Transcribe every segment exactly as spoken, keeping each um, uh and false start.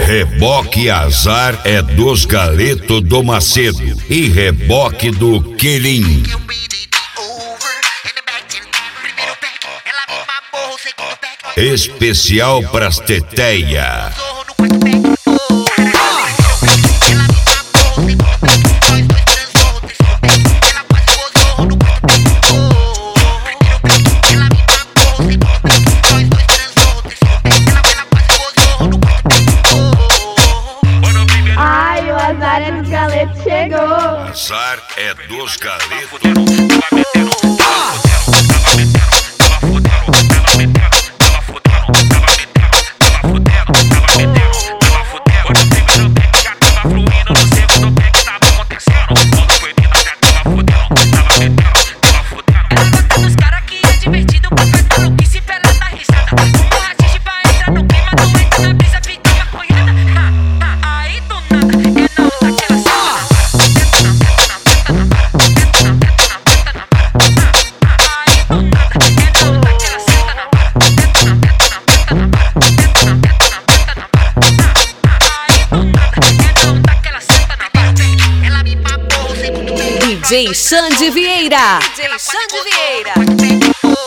Reboque Azar é dos Galeto do Macedo e reboque do Querim. Especial pras teteia. Ai, o azar é dos Galetos, chegou. Azar é dos Galeto. D J Xande Vieira. D J Xande Vieira.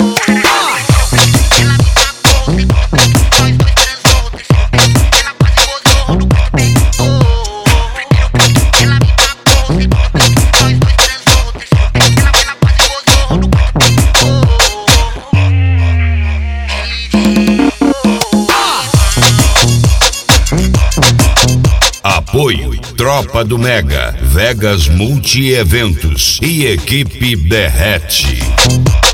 Apoio Tropa do Mega, Vegas Multi Eventos e Equipe Berrete.